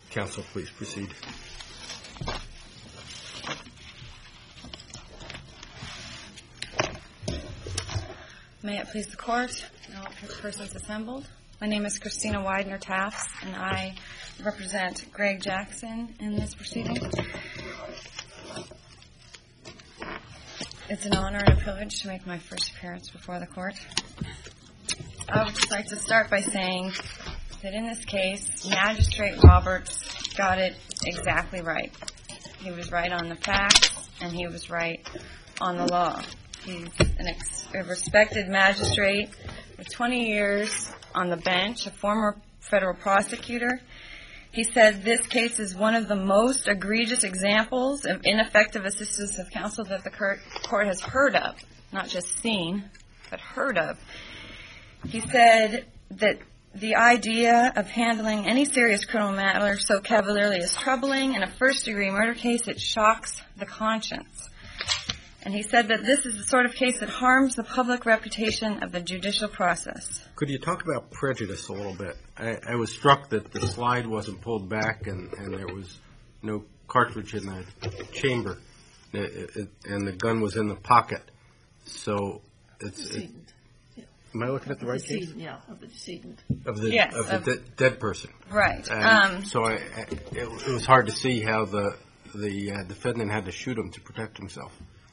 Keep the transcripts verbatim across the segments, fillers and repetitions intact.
Counsel, please proceed. May it please the Court and all persons assembled. My name is Christina Widener-Tafts, and I represent Greg Jackson in this proceeding. It's an honor and a privilege to make my first appearance before the Court. I would just like to start by saying that in this case, Magistrate Roberts got it exactly right. He was right on the facts, and he was right on the law. He's an ex- a respected magistrate with twenty years on the bench, a former federal prosecutor. He said this case is one of the most egregious examples of ineffective assistance of counsel that the court has heard of, not just seen, but heard of. He said that the idea of handling any serious criminal matter so cavalierly is troubling. In a first-degree murder case, it shocks the conscience. And he said that this is the sort of case that harms the public reputation of the judicial process. Could you talk about prejudice a little bit? I, I was struck that the slide wasn't pulled back and, and there was no cartridge in the chamber, it, it, and the gun was in the pocket. So it's... It, am I looking at the right case? Yeah, of the decedent. Of the, yes, of the of, de- dead person. Right. Um, um, so I, I, it, it was hard to see how the, the uh, defendant had to shoot him to protect himself.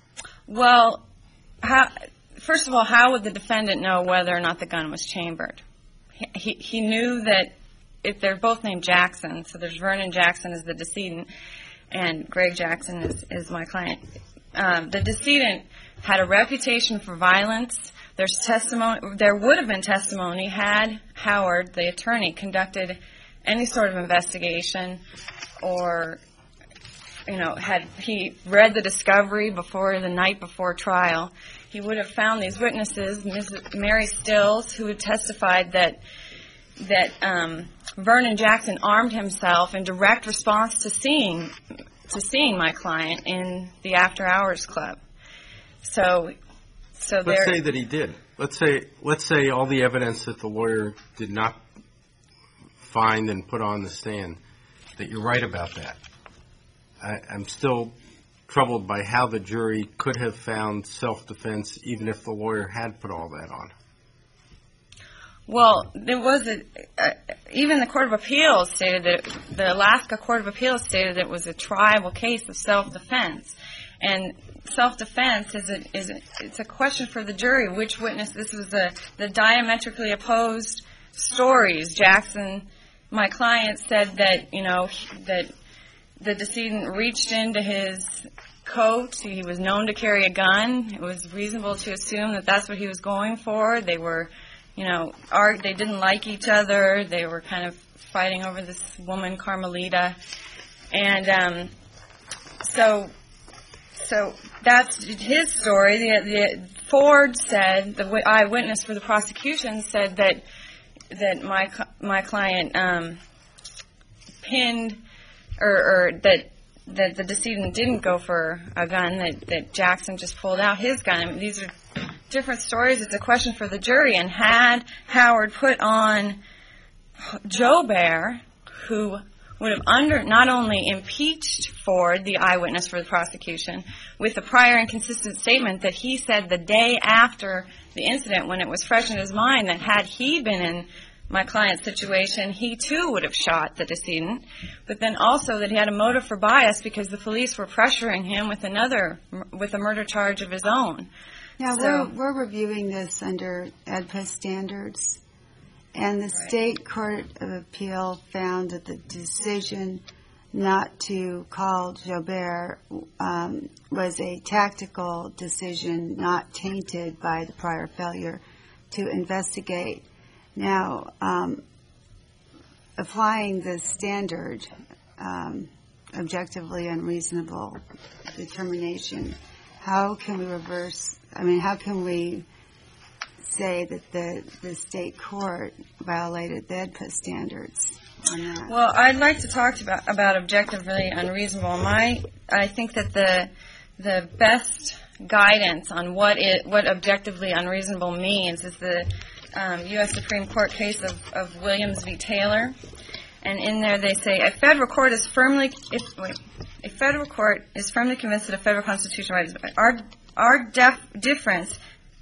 Well, how, first of all, how would the defendant know whether or not the gun was chambered? He, he, he knew that if they're both named Jackson, so there's Vernon Jackson as the decedent, and Greg Jackson is, is my client. Um, the decedent had a reputation for violence. There's testimony. There would have been testimony had Howard, the attorney, conducted any sort of investigation, or, you know, had he read the discovery before the night before trial. He would have found these witnesses, Missus Mary Stills, who had testified that that um, Vernon Jackson armed himself in direct response to seeing to seeing my client in the After Hours Club. So. So let's say that he did. Let's say let's say all the evidence that the lawyer did not find and put on the stand, that you're right about that. I, I'm still troubled by how the jury could have found self-defense even if the lawyer had put all that on. Well, there was a, uh, even the Court of Appeals stated that it, the Alaska Court of Appeals stated that it was a triable case of self-defense. And self-defense is a, is a, it's a question for the jury. Which witness? This was the, the diametrically opposed stories. Jackson, my client, said that, you know, that the decedent reached into his coat. He was known to carry a gun. It was reasonable to assume that that's what he was going for. They were, you know, art, they didn't like each other. They were kind of fighting over this woman, Carmelita. And um, so... So that's his story. The, the Ford said, the eyewitness for the prosecution said that that my my client um, pinned, or, or that that the decedent didn't go for a gun. That, that Jackson just pulled out his gun. I mean, these are different stories. It's a question for the jury. And had Howard put on Joe Bear, who would have under not only impeached Ford, the eyewitness for the prosecution, with the prior inconsistent statement that he said the day after the incident, when it was fresh in his mind, that had he been in my client's situation, he too would have shot the decedent, but then also that he had a motive for bias because the police were pressuring him with another, with a murder charge of his own. Now, so, we're, we're reviewing this under E D P A standards. And the Right. State Court of Appeal found that the decision not to call Jobert um, was a tactical decision not tainted by the prior failure to investigate. Now, um, applying the standard, um, objectively unreasonable determination, how can we reverse, I mean, how can we say that the, the state court violated the E D P A standards on that? Well, I'd like to talk about, about objectively unreasonable. My, I think that the the best guidance on what it, what objectively unreasonable means is the um, U S Supreme Court case of, of Williams v. Taylor. And in there they say, a federal court is firmly, if, wait, a federal court is firmly convinced that a federal constitutional right is, our, our def, difference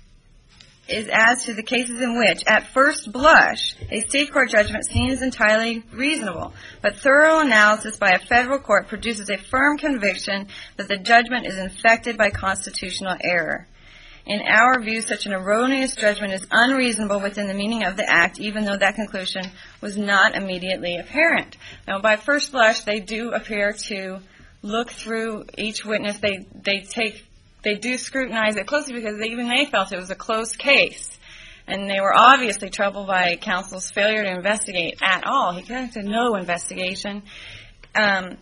is as to the cases in which, at first blush, a state court judgment seems entirely reasonable, but thorough analysis by a federal court produces a firm conviction that the judgment is infected by constitutional error. In our view, such an erroneous judgment is unreasonable within the meaning of the Act, even though that conclusion was not immediately apparent. Now, by first blush, they do appear to look through each witness. They they take they do scrutinize it closely because they, even they felt it was a closed case, and they were obviously troubled by counsel's failure to investigate at all. He conducted no investigation, um,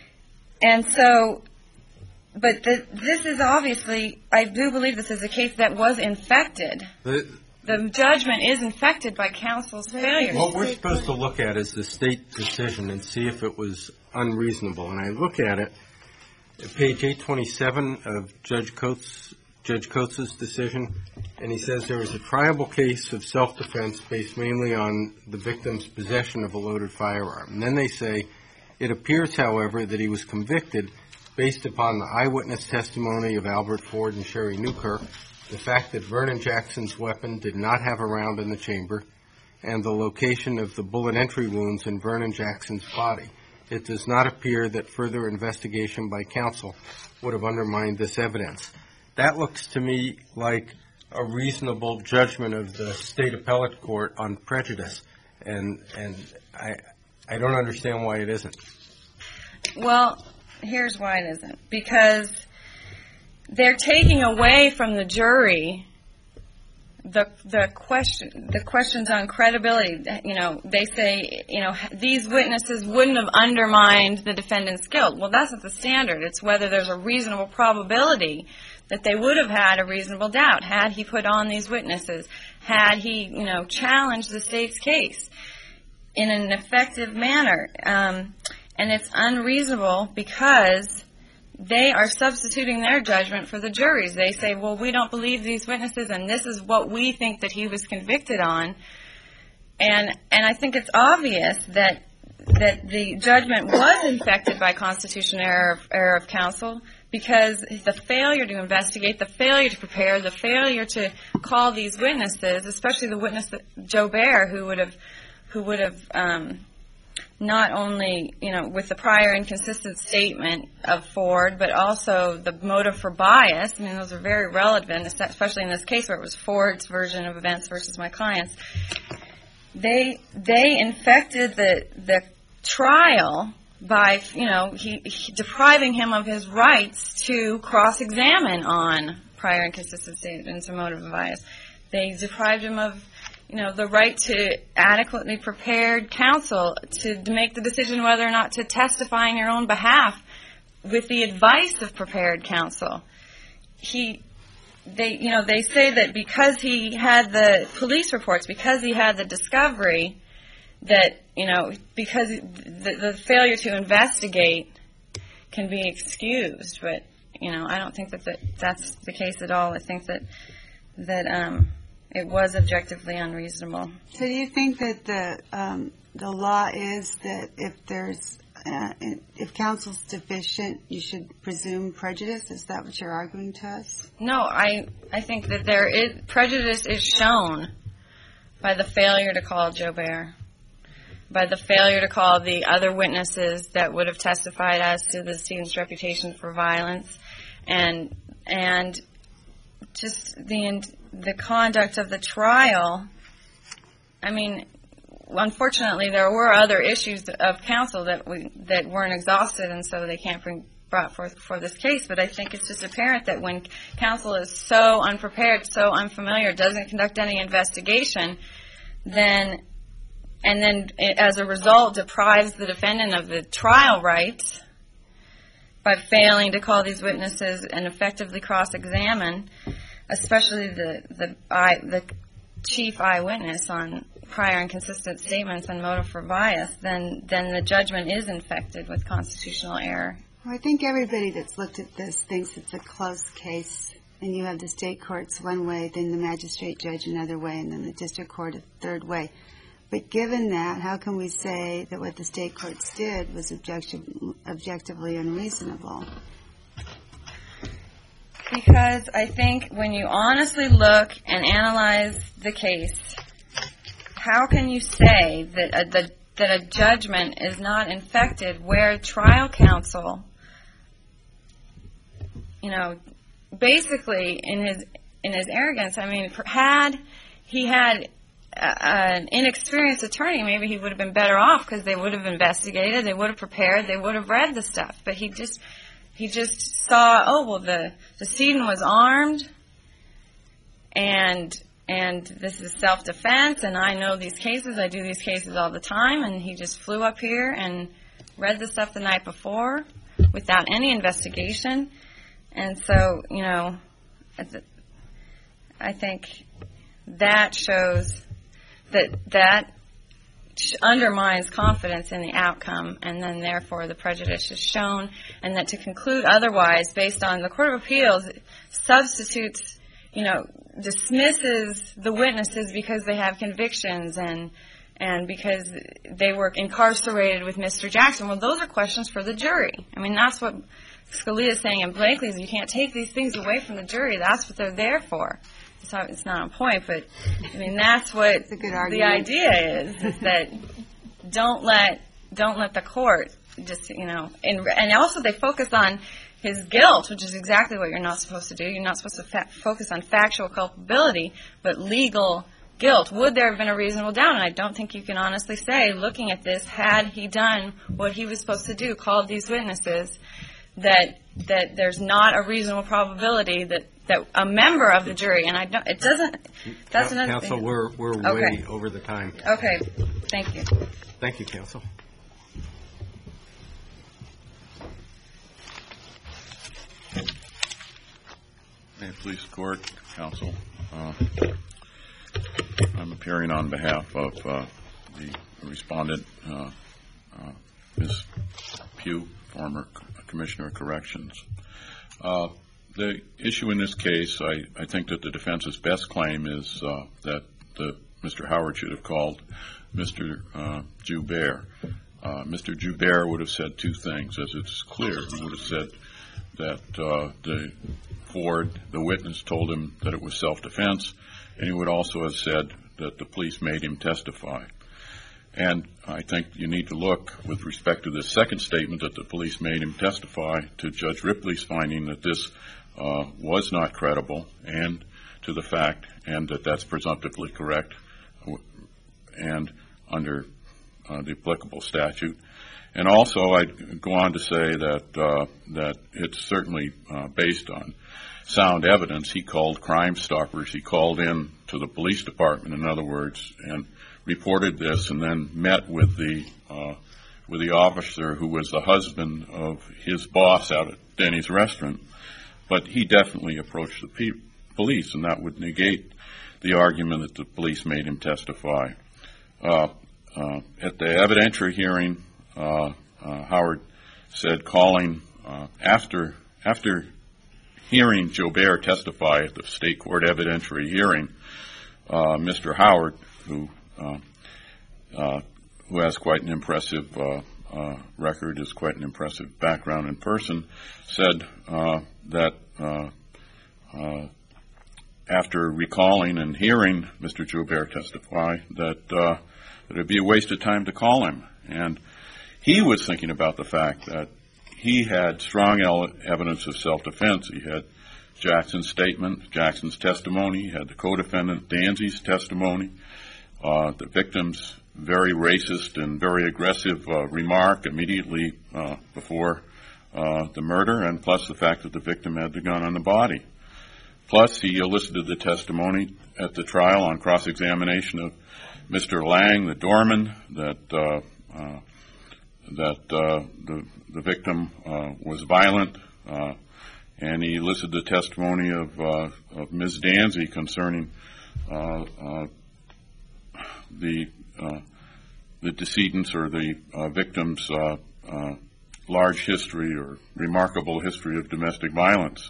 and so. But the, this is obviously, I do believe this is a case that was infected. The, the judgment is infected by counsel's failure. What we're supposed to look at is the state decision and see if it was unreasonable. And I look at it, at page eight twenty-seven of Judge Coates' Judge Coates' decision, and he says there was a triable case of self-defense based mainly on the victim's possession of a loaded firearm. And then they say, it appears, however, that he was convicted based upon the eyewitness testimony of Albert Ford and Sherry Newkirk, the fact that Vernon Jackson's weapon did not have a round in the chamber, and the location of the bullet entry wounds in Vernon Jackson's body. It does not appear that further investigation by counsel would have undermined this evidence. That looks to me like a reasonable judgment of the state appellate court on prejudice, and and I I don't understand why it isn't. Well, here's why it isn't. Because they're taking away from the jury the the question the questions on credibility. You know, they say, you know, these witnesses wouldn't have undermined the defendant's guilt. Well, that's not the standard. It's whether there's a reasonable probability that they would have had a reasonable doubt had he put on these witnesses, had he, you know, challenged the state's case in an effective manner. Um, and it's unreasonable because they are substituting their judgment for the jury's. They say, well, we don't believe these witnesses, and this is what we think that he was convicted on. And and I think it's obvious that that the judgment was infected by constitutional error, error of counsel, because the failure to investigate, the failure to prepare, the failure to call these witnesses, especially the witness that, Joe Bear, who would have who would have um, not only, you know, with the prior inconsistent statement of Ford, but also the motive for bias. I mean, those are very relevant, especially in this case where it was Ford's version of events versus my client's. They they infected the the trial by, you know, he, he depriving him of his rights to cross-examine on prior inconsistent statements or motive of bias. They deprived him of, you know, the right to adequately prepared counsel to, to make the decision whether or not to testify on your own behalf with the advice of prepared counsel. He, they, you know, they say that because he had the police reports, because he had the discovery, that, you know, because the, the failure to investigate can be excused. But, you know, I don't think that the, that's the case at all. I think that that um, it was objectively unreasonable. So do you think that the um, the law is that if there's uh, if counsel's deficient, you should presume prejudice? Is that what you're arguing to us? No, I I think that there is prejudice is shown by the failure to call Joe Bear, by the failure to call the other witnesses that would have testified as to the student's reputation for violence, and and just the the conduct of the trial. I mean, unfortunately, there were other issues of counsel that we that weren't exhausted, and so they can't bring brought forth for this case. But I think it's just apparent that when counsel is so unprepared, so unfamiliar, doesn't conduct any investigation, then and then as a result deprives the defendant of the trial rights by failing to call these witnesses and effectively cross-examine, especially the the, eye, the chief eyewitness on prior inconsistent statements and motive for bias, then then the judgment is infected with constitutional error. Well, I think everybody that's looked at this thinks it's a close case, and you have the state courts one way, then the magistrate judge another way, and then the district court a third way. But given that, how can we say that what the state courts did was objective, objectively unreasonable? Because I think when you honestly look and analyze the case, how can you say that a, the, that a judgment is not infected where trial counsel, you know, basically in his in his arrogance, I mean, had he had a, an inexperienced attorney, maybe he would have been better off because they would have investigated, they would have prepared, they would have read the stuff. But he just he just saw, oh well, the decedent was armed, and and this is self-defense, and I know these cases, I do these cases all the time, and he just flew up here and read the stuff the night before without any investigation. And so, you know, I think that shows that that undermines confidence in the outcome, and then therefore the prejudice is shown, and that to conclude otherwise based on the Court of Appeals substitutes, you know, dismisses the witnesses because they have convictions and and because they were incarcerated with Mister Jackson. Well, those are questions for the jury. I mean, that's what Scalia is saying in Blakely, is you can't take these things away from the jury. That's what they're there for. It's not, it's not on point, but I mean, that's what the idea is, is that don't let, don't let the court just, you know, and, and also they focus on his guilt, which is exactly what you're not supposed to do. You're not supposed to fa- focus on factual culpability, but legal guilt. Would there have been a reasonable doubt? And I don't think you can honestly say, looking at this, had he done what he was supposed to do, called these witnesses, that that there's not a reasonable probability that, that a member of the jury, and I don't, it doesn't, that's another Counsel, thing. we're, we're Okay. way over the time. Okay, thank you. Thank you, Counsel. May it please the Court, Counsel. Uh, I'm appearing on behalf of uh, the respondent, uh, uh, Miz Pugh, former Commissioner of Corrections. Uh, the issue in this case, I, I think that the defense's best claim is uh, that the, Mister Howard should have called Mister Uh, Joubert. Uh, Mister Joubert would have said two things, as it's clear. He would have said that uh, the Ford, the witness, told him that it was self-defense, and he would also have said that the police made him testify. And I think you need to look, with respect to the second statement that the police made him testify, to Judge Ripley's finding that this uh, was not credible, and to the fact, and that that's presumptively correct, and under uh, the applicable statute. And also, I'd go on to say that uh, that it's certainly uh, based on sound evidence. He called Crime Stoppers. He called in to the police department, in other words, and reported this, and then met with the uh, with the officer who was the husband of his boss out at Denny's restaurant. But he definitely approached the pe- police, and that would negate the argument that the police made him testify. Uh, uh, at the evidentiary hearing, uh, uh, Howard said calling uh, after after hearing Joubert testify at the state court evidentiary hearing, uh, Mister Howard, who Uh, uh, who has quite an impressive uh, uh, record, is quite an impressive background in person, said uh, that uh, uh, after recalling and hearing Mister Joubert testify, that, uh, that it would be a waste of time to call him. And he was thinking about the fact that he had strong ele- evidence of self-defense. He had Jackson's statement, Jackson's testimony, he had the co-defendant Danzy's testimony, Uh, the victim's very racist and very aggressive uh, remark immediately uh, before uh, the murder, and plus the fact that the victim had the gun on the body. Plus, he elicited the testimony at the trial on cross-examination of Mister Lang, the doorman, that uh, uh, that uh, the, the victim uh, was violent, uh, and he elicited the testimony of, uh, of Miz Danzy concerning uh, uh, the uh, the decedent's or the uh, victim's uh, uh, large history or remarkable history of domestic violence.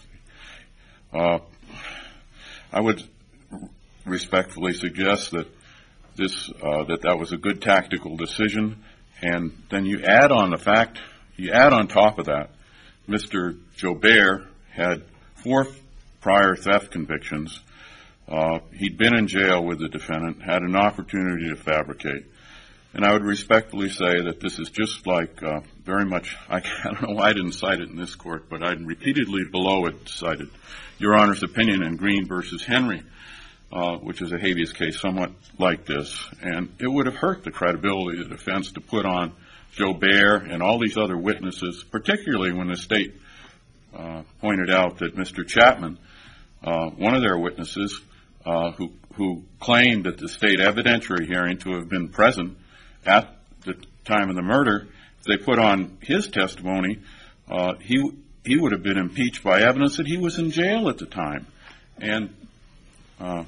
Uh, I would respectfully suggest that this uh, that that was a good tactical decision, and then you add on the fact, you add on top of that, Mister Jobert had four prior theft convictions. Uh, he'd been in jail with the defendant, had an opportunity to fabricate. And I would respectfully say that this is just like uh, very much, I, I don't know why I didn't cite it in this court, but I'd repeatedly below it cited Your Honor's opinion in Green versus Henry, uh, which is a habeas case somewhat like this. And it would have hurt the credibility of the defense to put on Jobert and all these other witnesses, particularly when the state uh, pointed out that Mister Chapman, uh, one of their witnesses, uh, who, who claimed at the state evidentiary hearing to have been present at the time of the murder, if they put on his testimony, uh, he he would have been impeached by evidence that he was in jail at the time. And uh,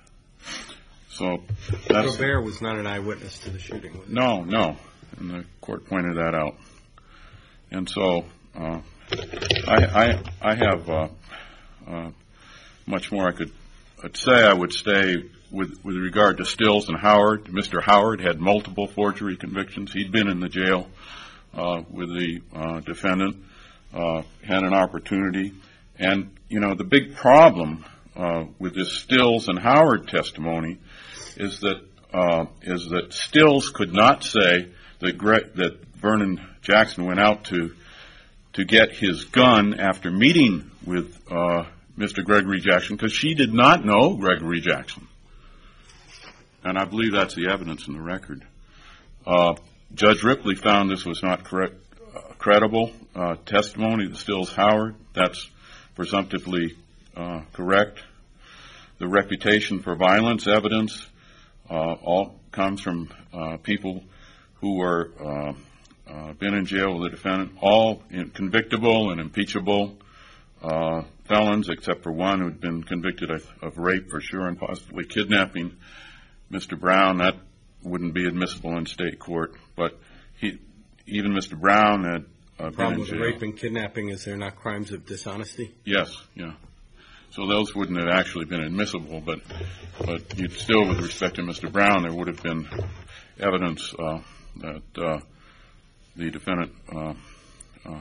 so that's... Jobert was not an eyewitness to the shooting, was he? No, no. And the court pointed that out. And so uh, I, I, I have uh, uh, much more I could I'd say. I would stay with, with regard to Stills and Howard. Mister Howard had multiple forgery convictions. He'd been in the jail uh, with the uh, defendant, uh, had an opportunity. And, you know, the big problem uh, with this Stills and Howard testimony is that uh, is that Stills could not say that, Gre- that Vernon Jackson went out to to get his gun after meeting with uh, Mister Gregory Jackson, because she did not know Gregory Jackson. And I believe that's the evidence in the record. Uh, Judge Ripley found this was not correct, uh, credible uh, testimony, the Stills Howard. That's presumptively uh, correct. The reputation for violence evidence uh, all comes from uh, people who were uh, uh, been in jail with the defendant, all in convictable and impeachable uh, felons, except for one who had been convicted of, of rape for sure and possibly kidnapping. Mister Brown, that wouldn't be admissible in state court, but he, even Mister Brown had uh, been in with jail. Rape and kidnapping, is there not crimes of dishonesty? Yes, yeah. So those wouldn't have actually been admissible, but but you'd still, with respect to Mister Brown, there would have been evidence uh, that uh, the defendant uh, uh,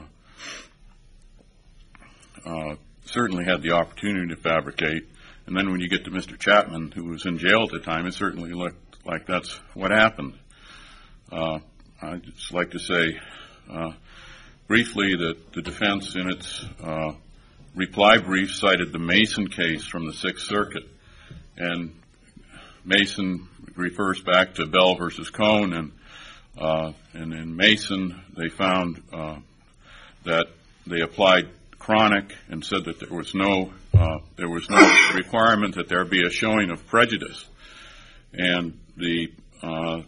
uh, certainly had the opportunity to fabricate. And then when you get to Mister Chapman, who was in jail at the time, it certainly looked like that's what happened. Uh, I'd just like to say uh, briefly that the defense in its uh, reply brief cited the Mason case from the Sixth Circuit. And Mason refers back to Bell versus Cone, and uh, and in Mason they found uh, that they applied chronic and said that there was no uh, there was no requirement that there be a showing of prejudice, and the uh,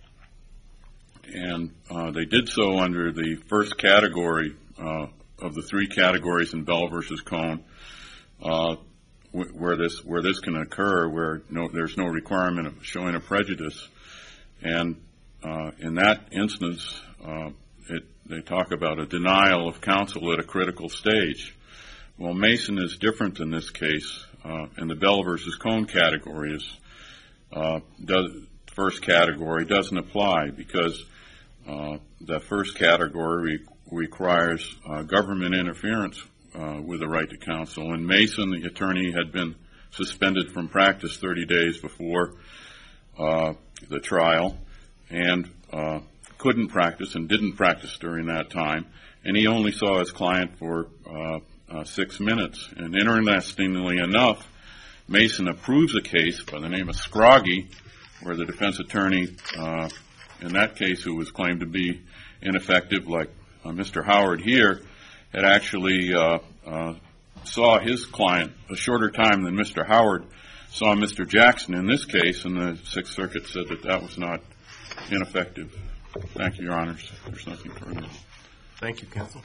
and uh, they did so under the first category uh, of the three categories in Bell versus Cone, uh, wh- where this where this can occur, where no there's no requirement of showing of prejudice, and uh, in that instance, uh, it they talk about a denial of counsel at a critical stage. Well, Mason is different in this case, uh, and the Bell versus Cone category is uh, does, first category doesn't apply because uh, the first category re- requires uh, government interference uh, with the right to counsel. In Mason, the attorney had been suspended from practice thirty days before uh, the trial, and uh, couldn't practice and didn't practice during that time, and he only saw his client for uh, uh, six minutes. And interestingly enough, Mason approves a case by the name of Scroggie, where the defense attorney, uh, in that case, who was claimed to be ineffective, like uh, Mister Howard here, had actually uh, uh, saw his client a shorter time than Mister Howard saw Mister Jackson in this case, and the Sixth Circuit said that that was not ineffective. Thank you, Your Honors. There's nothing further. Thank you, counsel.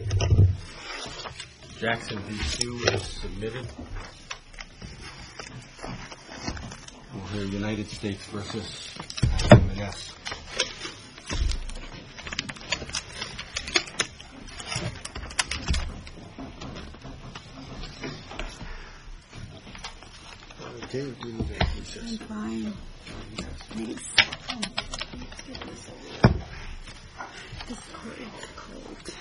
Jackson v. Hugh is submitted. We'll hear United States versus M and S. I'm fine. Thanks. This court is cold.